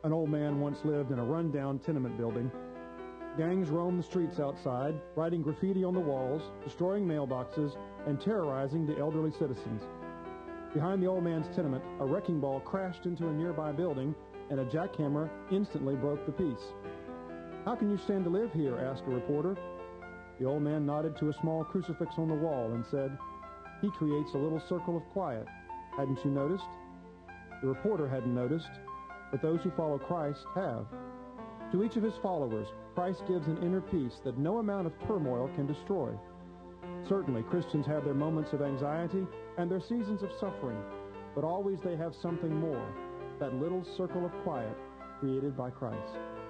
An old man once lived in a run-down tenement building. Gangs roamed the streets outside, writing graffiti on the walls, destroying mailboxes, and terrorizing the elderly citizens. Behind the old man's tenement, a wrecking ball crashed into a nearby building, and a jackhammer instantly broke the peace. "How can you stand to live here?" asked a reporter. The old man nodded to a small crucifix on the wall and said, "He creates a little circle of quiet. Hadn't you noticed?" The reporter hadn't noticed, but those who follow Christ have. To each of his followers, Christ gives an inner peace that no amount of turmoil can destroy. Certainly, Christians have their moments of anxiety and their seasons of suffering, but always they have something more, that little circle of quiet created by Christ.